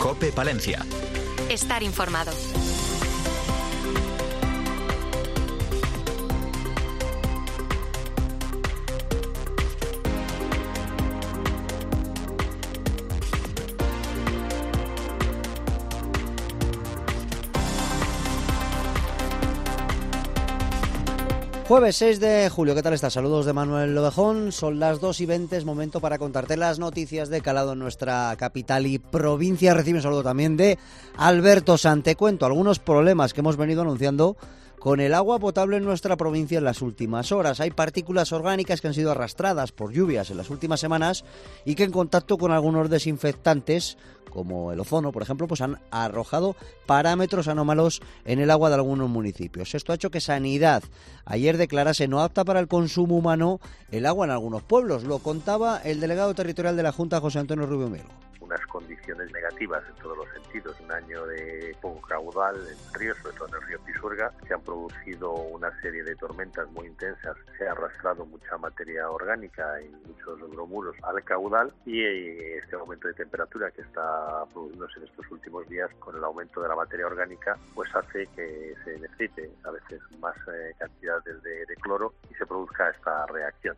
COPE Palencia. Estar informado. Jueves 6 de julio, ¿qué tal estás? Saludos de Manuel Lobejón, son las 2:20, es momento para contarte las noticias de calado en nuestra capital y provincia. Recibe un saludo también de Alberto Sante. Cuento algunos problemas que hemos venido anunciando con el agua potable en nuestra provincia en las últimas horas. Hay partículas orgánicas que han sido arrastradas por lluvias en las últimas semanas y que en contacto con algunos desinfectantes, como el ozono, por ejemplo, pues han arrojado parámetros anómalos en el agua de algunos municipios. Esto ha hecho que Sanidad ayer declarase no apta para el consumo humano el agua en algunos pueblos. Lo contaba el delegado territorial de la Junta, José Antonio Rubio Melo. Unas condiciones negativas en todos los sentidos, un año de poco caudal en el río, sobre todo en el río Pisuerga, se han producido una serie de tormentas muy intensas, se ha arrastrado mucha materia orgánica y muchos bromuros al caudal, y este aumento de temperatura que está produciéndose en estos últimos días con el aumento de la materia orgánica, pues hace que se necesite a veces más cantidades de cloro y se produzca esta reacción.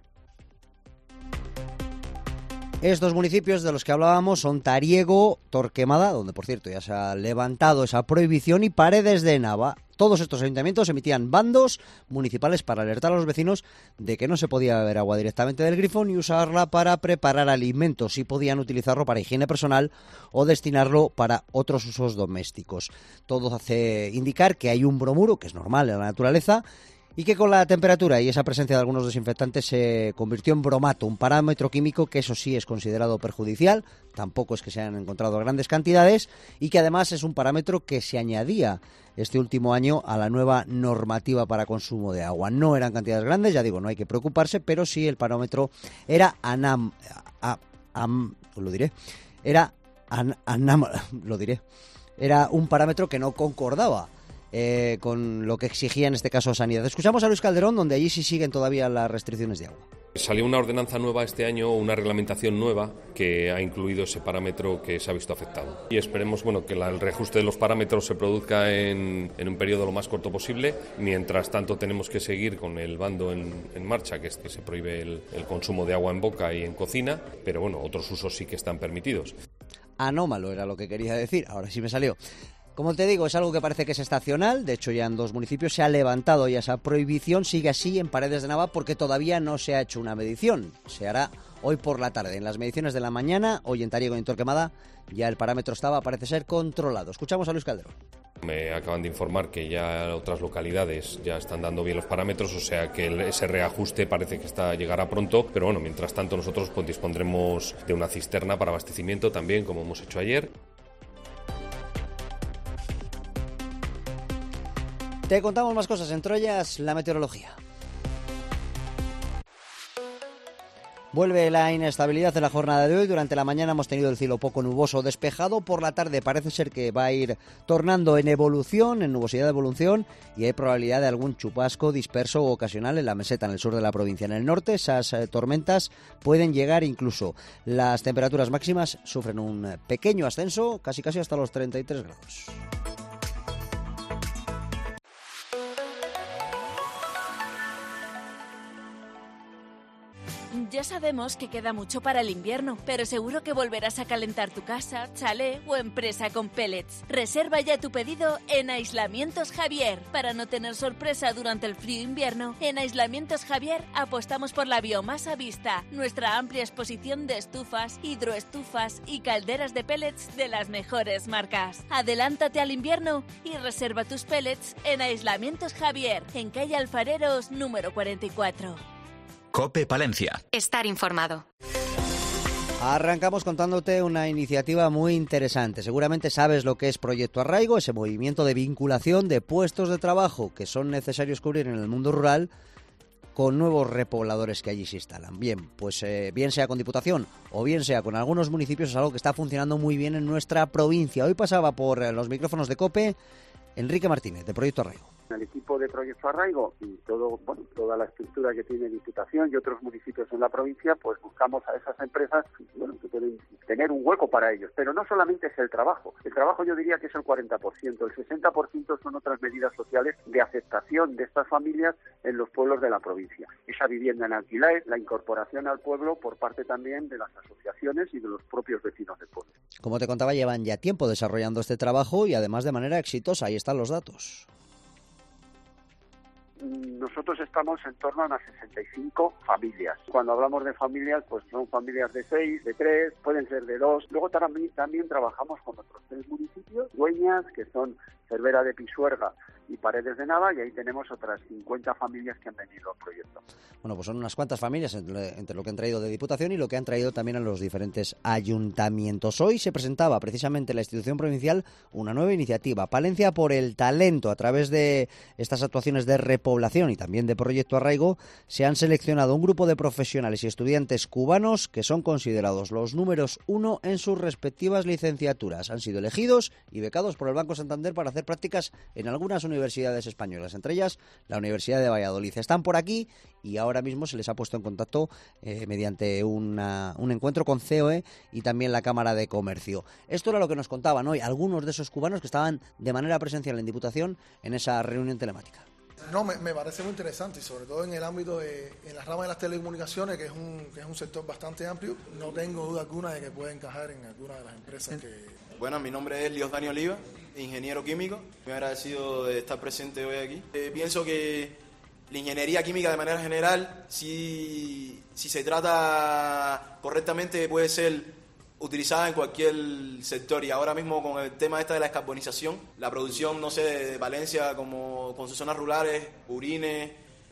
Estos municipios de los que hablábamos son Tariego, Torquemada, donde por cierto ya se ha levantado esa prohibición, y Paredes de Nava. Todos estos ayuntamientos emitían bandos municipales para alertar a los vecinos de que no se podía beber agua directamente del grifo ni usarla para preparar alimentos, sí podían utilizarlo para higiene personal o destinarlo para otros usos domésticos. Todo hace indicar que hay un bromuro, que es normal en la naturaleza, y que con la temperatura y esa presencia de algunos desinfectantes se convirtió en bromato, un parámetro químico que eso sí es considerado perjudicial, tampoco es que se hayan encontrado grandes cantidades, y que además es un parámetro que se añadía este último año a la nueva normativa para consumo de agua. No eran cantidades grandes, ya digo, no hay que preocuparse, pero sí el parámetro era era un parámetro que no concordaba con lo que exigía en este caso Sanidad. Escuchamos a Luis Calderón, donde allí sí siguen todavía las restricciones de agua. Salió una ordenanza nueva este año, una reglamentación nueva que ha incluido ese parámetro que se ha visto afectado. Y esperemos que el reajuste de los parámetros se produzca en un periodo lo más corto posible. Mientras tanto tenemos que seguir con el bando en marcha, que es que se prohíbe el consumo de agua en boca y en cocina, pero otros usos sí que están permitidos. Anómalo era lo que quería decir, ahora sí me salió. Como te digo, es algo que parece que es estacional. De hecho, ya en 2 municipios se ha levantado ya esa prohibición. Sigue así en Paredes de Nava porque todavía no se ha hecho una medición. Se hará hoy por la tarde. En las mediciones de la mañana, hoy en Tariego y en Torquemada, ya el parámetro estaba, parece ser, controlado. Escuchamos a Luis Calderón. Me acaban de informar que ya otras localidades ya están dando bien los parámetros, o sea que ese reajuste parece que llegará pronto, pero mientras tanto nosotros dispondremos de una cisterna para abastecimiento también, como hemos hecho ayer. Te contamos más cosas, entre ellas la meteorología. Vuelve la inestabilidad en la jornada de hoy. Durante la mañana hemos tenido el cielo poco nuboso despejado. Por la tarde parece ser que va a ir tornando en evolución, en nubosidad de evolución, y hay probabilidad de algún chubasco disperso o ocasional en la meseta, en el sur de la provincia. En el norte esas tormentas pueden llegar incluso. Las temperaturas máximas sufren un pequeño ascenso, casi hasta los 33 grados. Ya sabemos que queda mucho para el invierno, pero seguro que volverás a calentar tu casa, chalet o empresa con pellets. Reserva ya tu pedido en Aislamientos Javier. Para no tener sorpresa durante el frío invierno, en Aislamientos Javier apostamos por la biomasa vista, nuestra amplia exposición de estufas, hidroestufas y calderas de pellets de las mejores marcas. Adelántate al invierno y reserva tus pellets en Aislamientos Javier, en calle Alfareros número 44. COPE Palencia. Estar informado. Arrancamos contándote una iniciativa muy interesante. Seguramente sabes lo que es Proyecto Arraigo, ese movimiento de vinculación de puestos de trabajo que son necesarios cubrir en el mundo rural con nuevos repobladores que allí se instalan. Bien, pues bien sea con Diputación o bien sea con algunos municipios, es algo que está funcionando muy bien en nuestra provincia. Hoy pasaba por los micrófonos de COPE Enrique Martínez, de Proyecto Arraigo. El equipo de Proyecto Arraigo y toda la estructura que tiene Diputación y otros municipios en la provincia, pues buscamos a esas empresas que pueden tener un hueco para ellos. Pero no solamente es el trabajo yo diría que es el 40%, el 60% son otras medidas sociales de aceptación de estas familias en los pueblos de la provincia. Esa vivienda en alquiler, la incorporación al pueblo por parte también de las asociaciones y de los propios vecinos del pueblo. Como te contaba, llevan ya tiempo desarrollando este trabajo y además de manera exitosa. Ahí están los datos. Nosotros estamos en torno a unas 65 familias. Cuando hablamos de familias, pues son familias de 6, de 3, pueden ser de 2. Luego también trabajamos con otros 3 municipios, Dueñas, que son Cervera de Pisuerga y Paredes de Nava, y ahí tenemos otras 50 familias que han venido al proyecto. Bueno, pues son unas cuantas familias entre lo que han traído de Diputación y lo que han traído también a los diferentes ayuntamientos. Hoy se presentaba precisamente en la institución provincial una nueva iniciativa, Palencia por el Talento. A través de estas actuaciones de repoblación y también de Proyecto Arraigo, se han seleccionado un grupo de profesionales y estudiantes cubanos que son considerados los números 1 en sus respectivas licenciaturas. Han sido elegidos y becados por el Banco Santander para hacer prácticas en algunas universidades españolas, entre ellas la Universidad de Valladolid. Están por aquí y ahora mismo se les ha puesto en contacto mediante un encuentro con COE y también la Cámara de Comercio. Esto era lo que nos contaban hoy algunos de esos cubanos que estaban de manera presencial en Diputación en esa reunión telemática. No, me parece muy interesante y sobre todo en el ámbito en la rama de las telecomunicaciones, que es un sector bastante amplio. No tengo duda alguna de que puede encajar en alguna de las empresas que... Bueno, mi nombre es Líos Dani Oliva, ingeniero químico. Muy agradecido de estar presente hoy aquí. Pienso que la ingeniería química de manera general, si se trata correctamente, puede ser utilizada en cualquier sector, y ahora mismo con el tema de la descarbonización, la producción, no sé, de Valencia como con sus zonas rurales, purines,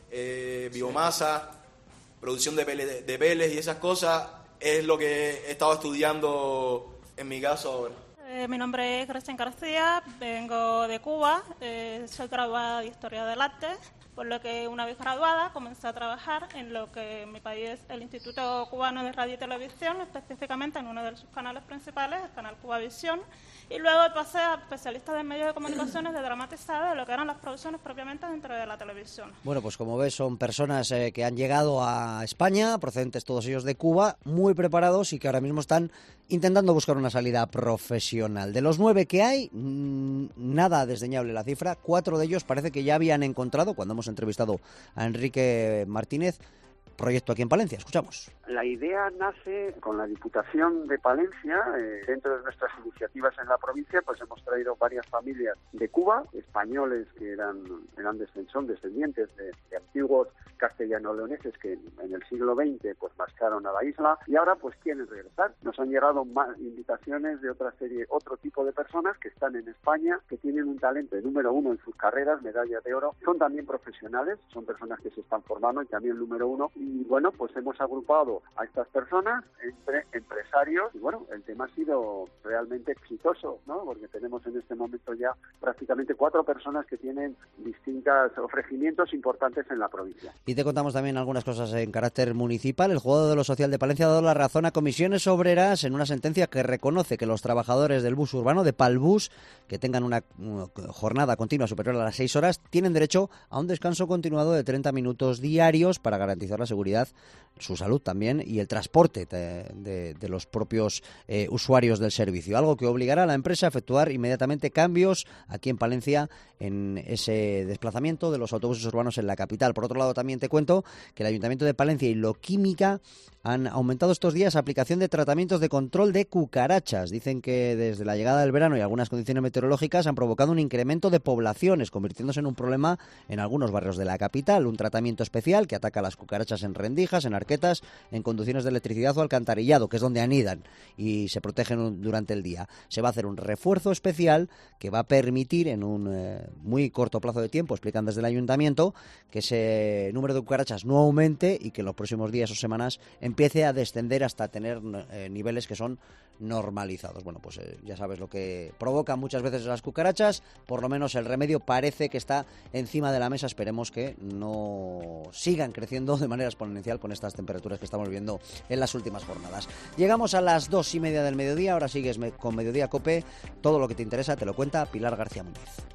biomasa, producción de peles y esas cosas, es lo que he estado estudiando en mi caso ahora. Mi nombre es Cristian García, vengo de Cuba, soy graduada de Historia del Arte, por lo que una vez graduada comencé a trabajar en lo que en mi país es el Instituto Cubano de Radio y Televisión, específicamente en uno de sus canales principales, el canal Cubavisión, y luego pasé a especialista de medios de comunicaciones de dramatizado de lo que eran las producciones propiamente dentro de la televisión. Bueno, pues como ves, son personas que han llegado a España, procedentes todos ellos de Cuba, muy preparados y que ahora mismo están intentando buscar una salida profesional. De los 9 que hay, nada desdeñable la cifra. 4 de ellos parece que ya habían encontrado, cuando hemos entrevistado a Enrique Martínez, proyecto aquí en Palencia. Escuchamos. La idea nace con la Diputación de Palencia. Dentro de nuestras iniciativas en la provincia, pues hemos traído varias familias de Cuba, españoles que son descendientes de antiguos castellano-leoneses que en el siglo XX pues marcharon a la isla y ahora pues quieren regresar. Nos han llegado más invitaciones de otro tipo de personas que están en España, que tienen un talento de número 1 en sus carreras, medalla de oro. Son también profesionales, son personas que se están formando y también número 1. Y bueno, pues hemos agrupado a estas personas entre empresarios y bueno, el tema ha sido realmente exitoso, ¿no? Porque tenemos en este momento ya prácticamente 4 personas que tienen distintos ofrecimientos importantes en la provincia. Y te contamos también algunas cosas en carácter municipal. El Juzgado de lo Social de Palencia ha dado la razón a Comisiones Obreras en una sentencia que reconoce que los trabajadores del bus urbano, de Palbus, que tengan una jornada continua superior a las 6 horas, tienen derecho a un descanso continuado de 30 minutos diarios para garantizar la seguridad, su salud también y el transporte de los propios usuarios del servicio. Algo que obligará a la empresa a efectuar inmediatamente cambios aquí en Palencia en ese desplazamiento de los autobuses urbanos en la capital. Por otro lado, también te cuento que el Ayuntamiento de Palencia y Loquímica han aumentado estos días la aplicación de tratamientos de control de cucarachas. Dicen que desde la llegada del verano y algunas condiciones meteorológicas han provocado un incremento de poblaciones, convirtiéndose en un problema en algunos barrios de la capital. Un tratamiento especial que ataca a las cucarachas en rendijas, en arquetas, en conducciones de electricidad o alcantarillado, que es donde anidan y se protegen durante el día. Se va a hacer un refuerzo especial que va a permitir en un muy corto plazo de tiempo, explican desde el Ayuntamiento, que ese número de cucarachas no aumente y que en los próximos días o semanas empiece a descender hasta tener niveles que son normalizados. Bueno, pues ya sabes lo que provocan muchas veces las cucarachas. Por lo menos el remedio parece que está encima de la mesa. Esperemos que no sigan creciendo de manera exponencial con estas temperaturas que estamos viendo en las últimas jornadas. Llegamos a las 2:30 del mediodía. Ahora sigues con Mediodía Cope. Todo lo que te interesa te lo cuenta Pilar García Muñiz.